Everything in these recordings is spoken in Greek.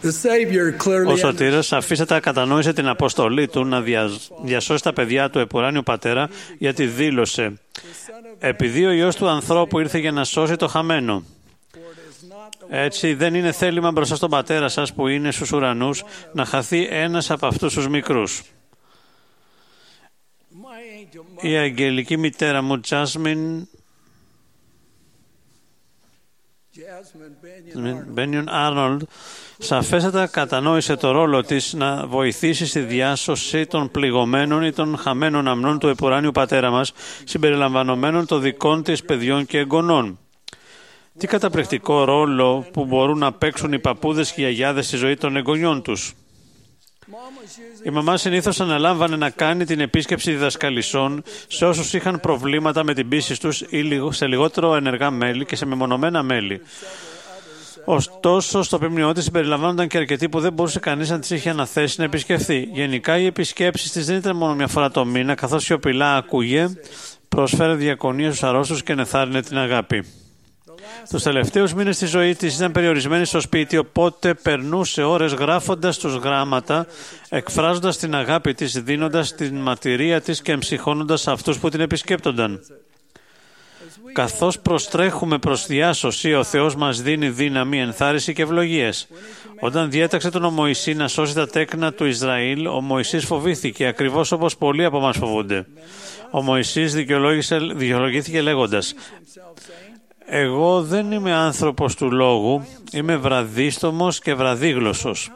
Ο Σωτήρας σαφίστατα κατανόησε την αποστολή του να διασώσει τα παιδιά του επουράνιου πατέρα, γιατί δήλωσε: «Επειδή ο Υιός του ανθρώπου ήρθε για να σώσει το χαμένο». Έτσι δεν είναι θέλημα μπροστά στον πατέρα σας που είναι στους ουρανούς να χαθεί ένας από αυτούς τους μικρούς. Η αγγελική μητέρα μου, Τζάσμιν Μπένιον Άρνολντ, σαφέστατα κατανόησε το ρόλο της να βοηθήσει στη διάσωση των πληγωμένων ή των χαμένων αμνών του επουράνιου πατέρα μας, συμπεριλαμβανομένων των δικών της παιδιών και εγγονών. Τι καταπληκτικό ρόλο που μπορούν να παίξουν οι παππούδες και οι γιαγιάδες στη ζωή των εγγονιών τους. Η μαμά συνήθως αναλάμβανε να κάνει την επίσκεψη διδασκαλισσών σε όσους είχαν προβλήματα με την πίστη τους ή σε λιγότερο ενεργά μέλη και σε μεμονωμένα μέλη. Ωστόσο, στο ποιμνιό της συμπεριλαμβάνονταν και αρκετοί που δεν μπορούσε κανείς να τις είχε αναθέσει να επισκεφθεί. Γενικά, οι επισκέψεις της δεν ήταν μόνο μια φορά το μήνα, καθώς σιωπηλά άκουγε, πρόσφερε διακονία στους αρρώστους και ενθάρρυνε την αγάπη. Τους τελευταίους μήνες της ζωής της ήταν περιορισμένη στο σπίτι, οπότε περνούσε ώρες γράφοντας τους γράμματα, εκφράζοντας την αγάπη της, δίνοντας την μαρτυρία της και εμψυχώνοντας αυτούς που την επισκέπτονταν. Καθώς προστρέχουμε προς διάσωση, ο Θεός μας δίνει δύναμη, ενθάρρυνση και ευλογίες. Όταν διέταξε τον Μωυσή να σώσει τα τέκνα του Ισραήλ, ο Μωυσής φοβήθηκε, ακριβώς όπως πολλοί από εμάς φοβούνται. Ο Μωυσής δικαιολογήθηκε λέγοντας: «Εγώ δεν είμαι άνθρωπος του λόγου, είμαι βραδύστομος και βραδύγλωσσος».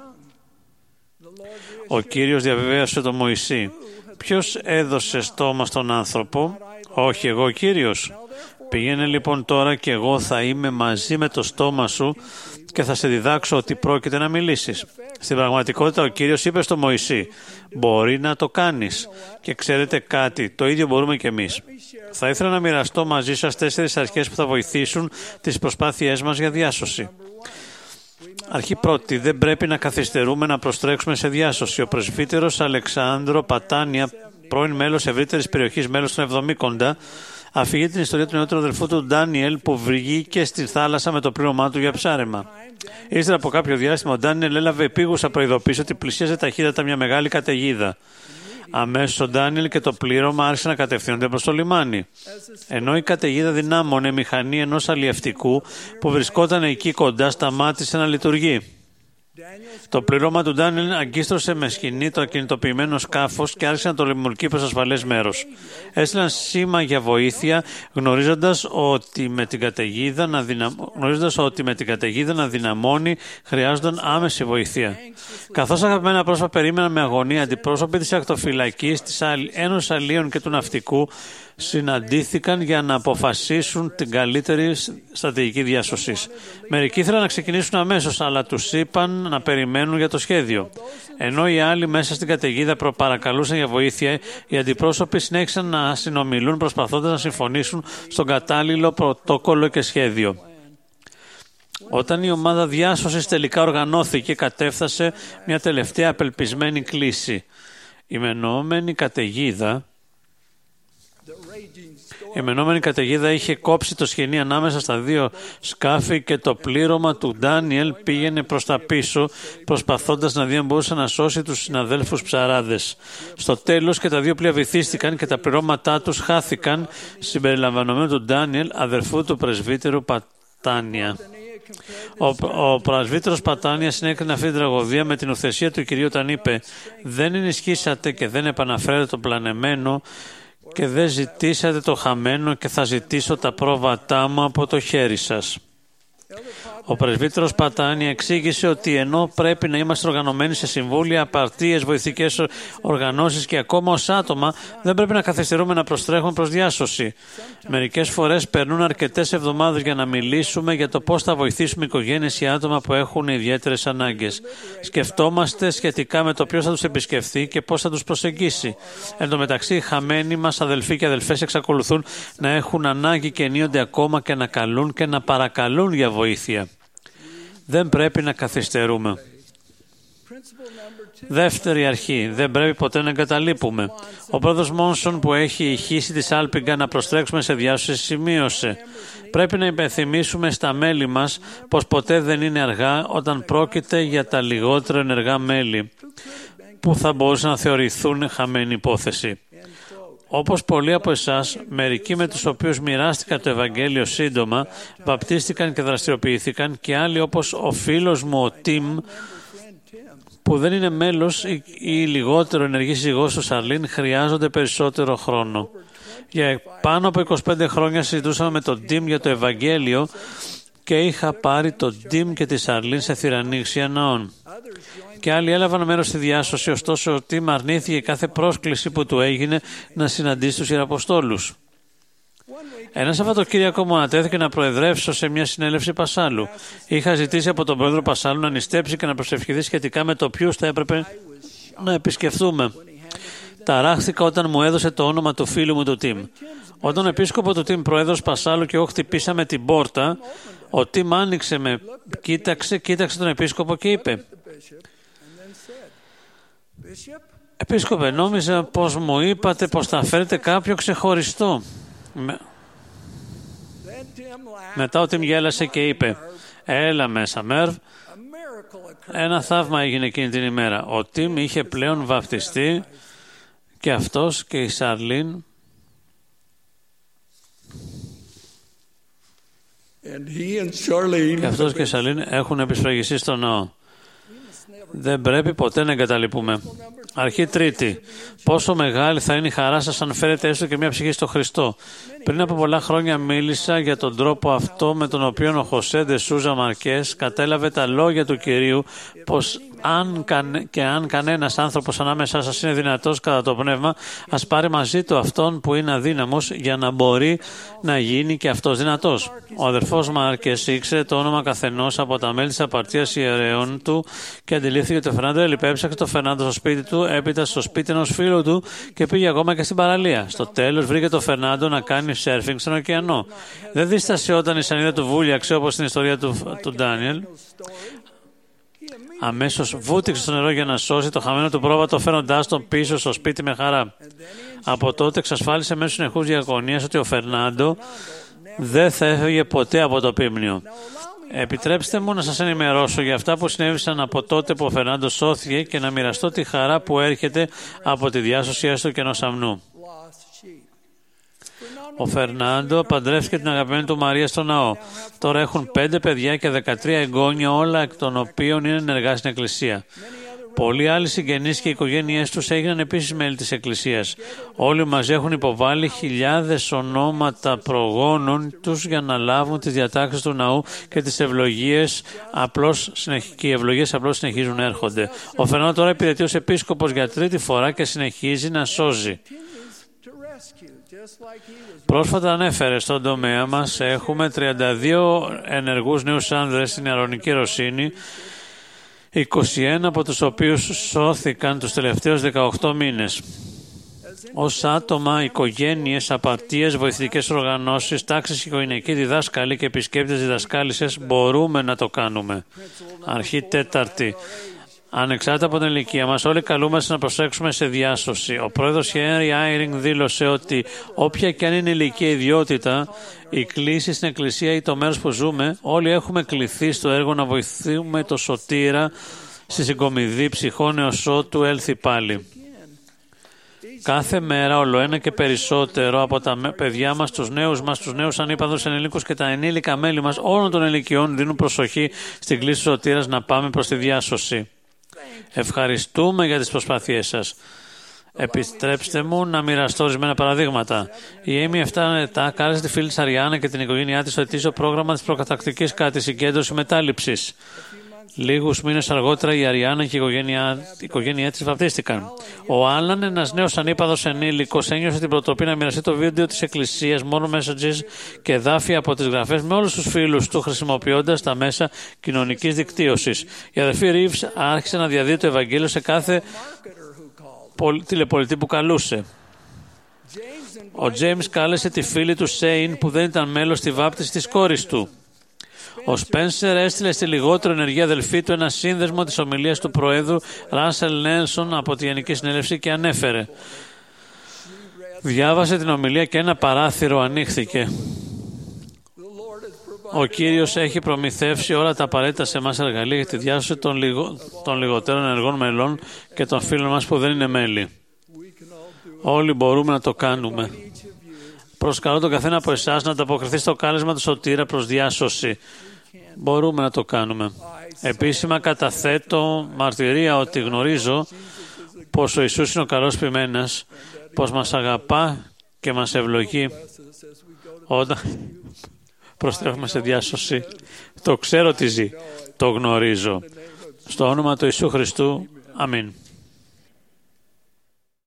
Ο Κύριος διαβεβαίωσε τον Μωυσή: «Ποιος έδωσε στόμα στον άνθρωπο? Όχι εγώ, ο Κύριος. Πήγαινε λοιπόν τώρα και εγώ θα είμαι μαζί με το στόμα σου και θα σε διδάξω ότι πρόκειται να μιλήσεις». Στην πραγματικότητα ο Κύριος είπε στον Μωυσή: «Μπορεί να το κάνεις. Και ξέρετε κάτι, το ίδιο μπορούμε και εμείς». Θα ήθελα να μοιραστώ μαζί σας 4 αρχές που θα βοηθήσουν τις προσπάθειές μας για διάσωση. Αρχή πρώτη, δεν πρέπει να καθυστερούμε να προστρέξουμε σε διάσωση. Ο πρεσβύτερος Αλεξάνδρο Πατάνια, πρώην μέλος ευρύτερης περιοχής, μέλος των Εβδομήκοντα, αφηγεί την ιστορία του νεότερου αδελφού του Ντάνιελ που βγήκε στη θάλασσα με το πλήρωμά του για ψάρεμα. Ύστερα από κάποιο διάστημα, ο Ντάνιελ έλαβε επίγουσα προειδοποίηση ότι πλησίαζε ταχύτατα μια μεγάλη καταιγίδα. Αμέσως ο Ντάνιελ και το πλήρωμα άρχισαν να κατευθύνονται προς το λιμάνι. Ενώ η καταιγίδα δυνάμωνε, μηχανή ενός αλλιευτικού που βρισκόταν εκεί κοντά σταμάτησε να λειτουργεί. Το πλήρωμα του Ντάνιελ αγκίστρωσε με σκηνή το ακινητοποιημένο σκάφος και άρχισε να το λιμουρκεί προς ασφαλές μέρος. Έστειλαν σήμα για βοήθεια, γνωρίζοντας ότι με την καταιγίδα να δυναμώνει χρειάζονταν άμεση βοήθεια. Καθώς αγαπημένα πρόσωπα περίμεναν με αγωνία, αντιπρόσωποι της ακτοφυλακής, της Ένωσης Αλλίων και του Ναυτικού συναντήθηκαν για να αποφασίσουν την καλύτερη στρατηγική διάσωσης. Μερικοί ήθελαν να ξεκινήσουν αμέσως, αλλά τους είπαν να περιμένουν για το σχέδιο. Ενώ οι άλλοι μέσα στην καταιγίδα παρακαλούσαν για βοήθεια, οι αντιπρόσωποι συνέχισαν να συνομιλούν προσπαθώντας να συμφωνήσουν στον κατάλληλο πρωτόκολλο και σχέδιο. Όταν η ομάδα διάσωσης τελικά οργανώθηκε, κατέφθασε μια τελευταία απελπισμένη κλίση. Η μενόμενη καταιγίδα είχε κόψει το σχοινί ανάμεσα στα 2 σκάφη και το πλήρωμα του Ντάνιελ πήγαινε προς τα πίσω, προσπαθώντας να δει αν μπορούσε να σώσει τους συναδέλφους ψαράδες. Στο τέλος και τα 2 πλοία βυθίστηκαν και τα πληρώματά τους χάθηκαν, συμπεριλαμβανομένου του Ντάνιελ, αδερφού του πρεσβύτερου Πατάνια. Ο πρεσβύτερος Πατάνια συνέκρινε αυτή την τραγωδία με την ουθεσία του Κυρίου όταν είπε: «Δεν ενισχύσατε και δεν επαναφέρετε το πλανεμένο και δεν ζητήσατε το χαμένο και θα ζητήσω τα πρόβατά μου από το χέρι σας». Ο πρεσβύτερος Πατάνια εξήγησε ότι ενώ πρέπει να είμαστε οργανωμένοι σε συμβούλια, απαρτίες, βοηθητικές οργανώσεις και ακόμα ως άτομα, δεν πρέπει να καθυστερούμε να προστρέχουμε προς διάσωση. Μερικές φορές περνούν αρκετές εβδομάδες για να μιλήσουμε για το πώς θα βοηθήσουμε οικογένειες ή άτομα που έχουν ιδιαίτερες ανάγκες. Σκεφτόμαστε σχετικά με το ποιος θα τους επισκεφθεί και πώς θα τους προσεγγίσει. Εν τω μεταξύ, οι χαμένοι μας αδελφοί και αδελφές εξακολουθούν να έχουν ανάγκη και ενίοτε ακόμα και να καλούν και να παρακαλούν για βοήθεια. Δεν πρέπει να καθυστερούμε. Δεύτερη αρχή. Δεν πρέπει ποτέ να εγκαταλείπουμε. Ο πρόεδρος Μόνσον, που έχει ηχήσει τη σάλπιγγα να προστρέξουμε σε διάσωση, σημείωσε: πρέπει να υπενθυμίσουμε στα μέλη μας πως ποτέ δεν είναι αργά όταν πρόκειται για τα λιγότερο ενεργά μέλη που θα μπορούσαν να θεωρηθούν χαμένη υπόθεση. Όπως πολλοί από εσάς, μερικοί με τους οποίους μοιράστηκα το Ευαγγέλιο σύντομα, βαπτίστηκαν και δραστηριοποιήθηκαν, και άλλοι όπως ο φίλος μου ο Τιμ, που δεν είναι μέλος ή λιγότερο ενεργή σύζυγός του Σαρλίν, χρειάζονται περισσότερο χρόνο. Για πάνω από 25 χρόνια συζητούσαμε με τον Τιμ για το Ευαγγέλιο και είχα πάρει τον Τιμ και τη Σαρλίν σε θηρανίξια ναών. Και άλλοι έλαβαν μέρος στη διάσωση, ωστόσο ο Τιμ αρνήθηκε κάθε πρόσκληση που του έγινε να συναντήσει τους Ιεραποστόλους. Ένα Σαββατοκύριακο μου ανατέθηκε να προεδρεύσω σε μια συνέλευση Πασάλου. Είχα ζητήσει από τον πρόεδρο Πασάλου να νηστέψει και να προσευχηθεί σχετικά με το ποιους θα έπρεπε να επισκεφθούμε. Ταράχθηκα όταν μου έδωσε το όνομα του φίλου μου του Τιμ. Όταν ο επίσκοπο του Τιμ, πρόεδρος Πασάλου και εγώ χτυπήσαμε την πόρτα, ο Τιμ άνοιξε, με κοίταξε τον επίσκοπο και είπε: «Επίσκοπε, νόμιζα πως μου είπατε πως θα φέρετε κάποιο ξεχωριστό». Μετά ο Τιμ γέλασε και είπε: «Έλα μέσα, Μέρβ». Ένα θαύμα έγινε εκείνη την ημέρα. Ο Τιμ είχε πλέον βαπτιστεί και αυτός και η Σαρλίν. Και αυτός και η Σαρλίν έχουν επισφραγιστεί στο ναό. Δεν πρέπει ποτέ να εγκαταλείπουμε. Αρχή τρίτη. Πόσο μεγάλη θα είναι η χαρά σας αν φέρετε έστω και μια ψυχή στο Χριστό. Πριν από πολλά χρόνια μίλησα για τον τρόπο αυτό με τον οποίο ο Χωσέ ντε Σούζα Μαρκές κατέλαβε τα λόγια του Κυρίου, πως αν κανένας άνθρωπος ανάμεσά σας είναι δυνατός κατά το πνεύμα, ας πάρει μαζί του αυτόν που είναι αδύναμος, για να μπορεί να γίνει και αυτός δυνατός. Ο αδερφός Μάρκες ήξερε το όνομα καθενός από τα μέλη της απαρτίας ιερέων του και αντιλήφθηκε ότι ο Φερνάντο έλειπε. Έψαξε το Φερνάντο στο σπίτι του, έπειτα στο σπίτι ενός φίλου του και πήγε ακόμα και στην παραλία. Στο τέλος βρήκε το Φερνάντο να κάνει σέρφινγκ στον ωκεανό. Δεν δίστασε όταν η σανίδα του βούλιαξε, όπως στην ιστορία του Ντάνιελ. Αμέσως βούτυξε στο νερό για να σώσει το χαμένο του πρόβατο, φέρνοντάς τον πίσω στο σπίτι με χαρά. Από τότε εξασφάλισε μέσω συνεχούς διακονίας ότι ο Φερνάντο δεν θα έφευγε ποτέ από το πίμνιο. Επιτρέψτε μου να σας ενημερώσω για αυτά που συνέβησαν από τότε που ο Φερνάντο σώθηκε και να μοιραστώ τη χαρά που έρχεται από τη διάσωση έστω και ενός αμνού. Ο Φερνάντο παντρεύτηκε την αγαπημένη του Μαρία στο ναό. Τώρα έχουν 5 παιδιά και 13 εγγόνια, όλα εκ των οποίων είναι ενεργά στην Εκκλησία. Πολλοί άλλοι συγγενείς και οι οικογένειές τους έγιναν επίσης μέλη της Εκκλησίας. Όλοι μαζί έχουν υποβάλει χιλιάδες ονόματα προγόνων τους για να λάβουν τις διατάξεις του ναού και τις ευλογίες απλώς συνεχίζουν να έρχονται. Ο Φερνάντο τώρα υπηρετεί ως επίσκοπος για 3η φορά και συνεχίζει να σώζει. Πρόσφατα ανέφερε: στον τομέα μας έχουμε 32 ενεργούς νέους άνδρες στην Ιαρωνική Ρωσίνη, 21 από τους οποίους σώθηκαν τους τελευταίους 18 μήνες. Ως άτομα, οικογένειες, απαρτίες, βοηθητικές οργανώσεις, τάξεις, οικογενειακοί διδάσκαλοι και επισκέπτες διδασκάλισσες μπορούμε να το κάνουμε. Αρχή τέταρτη. Ανεξάρτητα από την ηλικία μας, όλοι καλούμαστε να προσέξουμε σε διάσωση. Ο πρόεδρος Χένρι Άιρινγκ δήλωσε ότι όποια και αν είναι η ηλικία ιδιότητα, η κλίση στην Εκκλησία ή το μέρος που ζούμε, όλοι έχουμε κληθεί στο έργο να βοηθούμε το σωτήρα στη συγκομιδή ψυχών έως ότου έλθει πάλι. Κάθε μέρα ολοένα και περισσότερο από τα παιδιά μας, τους νέους ανήπαντρους ενηλίκους και τα ενήλικα μέλη μας όλων των ηλικιών δίνουν προσοχή στην κλίση του σωτήρας να πάμε προς τη διάσωση. Ευχαριστούμε για τις προσπάθειές σας. Επιτρέψτε μου να μοιραστώ ορισμένα παραδείγματα. Η Έμι 7 ετά κάλεσε τη φίλη της Αριάννα και την οικογένειά της στο ετήσιο πρόγραμμα της προκατακτικής κατά τη συγκέντρωση μετάληψης. Λίγους μήνες αργότερα η Αριάννα και η οικογένειά της βαπτίστηκαν. Ο Άλαν, ένας νέος ανήπαδος ενήλικος, ένιωσε την προτροπή να μοιραστεί το βίντεο της Εκκλησίας, μόνο messages και εδάφια από τις γραφές με όλους τους φίλους του, χρησιμοποιώντας τα μέσα κοινωνικής δικτύωσης. Η αδερφή Ρίβς άρχισε να διαδίδει το Ευαγγέλιο σε κάθε τηλεπολιτή που καλούσε. Ο Τζέιμς κάλεσε τη φίλη του Σέιν, που δεν ήταν μέλος, στη βάπτιση της κόρης του. Ο Σπένσερ έστειλε στη λιγότερο ενεργή αδελφή του ένα σύνδεσμο της ομιλίας του Προέδρου Ράσελ Νέλσον από τη Γενική Συνέλευση και ανέφερε. Διάβασε την ομιλία και ένα παράθυρο ανοίχθηκε. Ο Κύριος έχει προμηθεύσει όλα τα απαραίτητα σε εμάς εργαλεία για τη διάσωση των λιγότερων ενεργών μελών και των φίλων μας που δεν είναι μέλη. Όλοι μπορούμε να το κάνουμε. Προσκαλώ τον καθένα από εσάς να ανταποκριθεί στο κάλεσμα του Σωτήρα προς διάσωση. Μπορούμε να το κάνουμε. Επίσημα καταθέτω μαρτυρία ότι γνωρίζω πως ο Ιησούς είναι ο καλός ποιμένας, πως μας αγαπά και μας ευλογεί όταν προστρέφουμε σε διάσωση. Το ξέρω τι ζει. Το γνωρίζω. Στο όνομα του Ιησού Χριστού. Αμήν.